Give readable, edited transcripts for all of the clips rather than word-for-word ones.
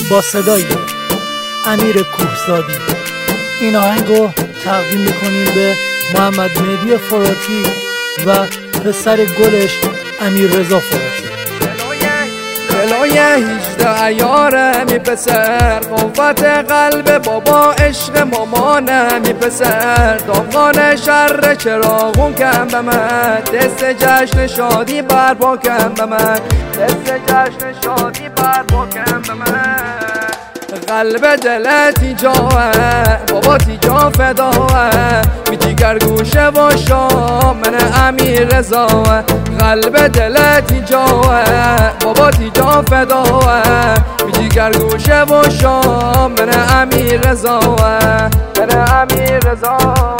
با صدای امیر کوهزادی این آهنگو تقدیم میکنیم به محمد مهدی فراتی و پسر گلش امیر رضا فراتی. دلای 18 عیاره می پسر، قوت قلب بابا عشق مامانه می پسر، دامغان شر چراغون کم به من، دست جشن شادی برپا کم به من، دست جشن شادی برپا کم به من. قلب دلت جاه بابا تی جا فداه، می دیگر گوشه و شام من امیر رضا. قلب دلت جاه بابا تی جا فداه، می دیگر گوشه و شام من امیر رضا، من امیر رضا.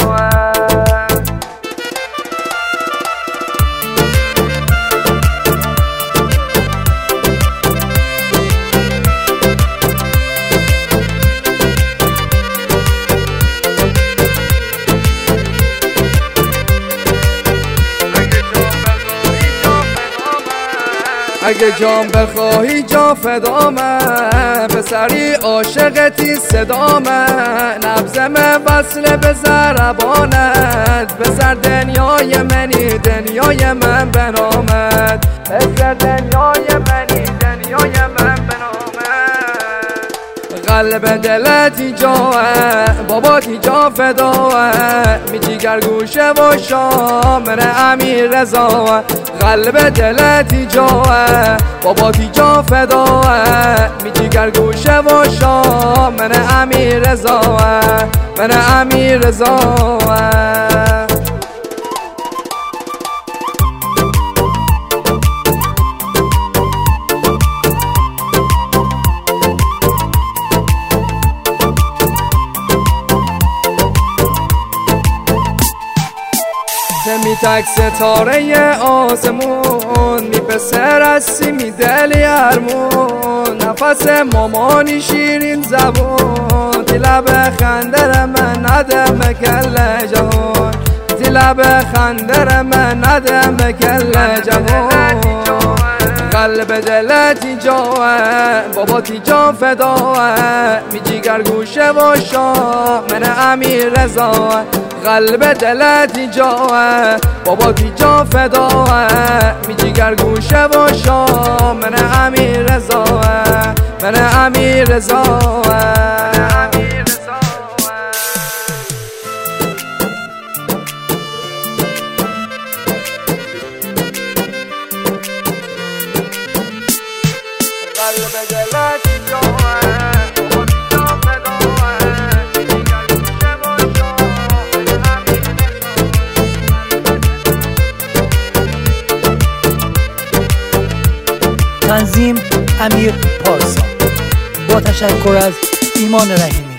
اگه جان بخواهی جا فدامه، پسری عاشقتی صدامه، نبضم وصل به ضربانت، پسر دنیای منی دنیای من بنامت، پسر دنیای منی دنیای من بنامت. قلب دلتی جاه بابا تی جا فداه، می جیگر گوشه و شام من امیر رضا. قلب دلتی جاه بابا تی جا فداه، می جیگر گوشه و شام من امیر رضا، من امیر رضا. می تک ستاره آسمون، می پسر از سیمی دلی ارمون، نفس مامانی شیرین زبون، تی لب خندر من ندم کل جهان، تی لب خندر من ندم کل جهان. قلب دلتی جاه بابا تی جا فداه، می جیگر گوشه و شام من امیر رضا. قلب دلتی جاه بابا تی جا فداه، می جیگر گوشه و شام من امیر رضا، من امیر رضا. قلب دلتی جاه بابا تی جا فداه، می جیگر گوشه و شام من امیر رضا. تنظیم امیر پارسا با تشکر از ایمان رحیمی.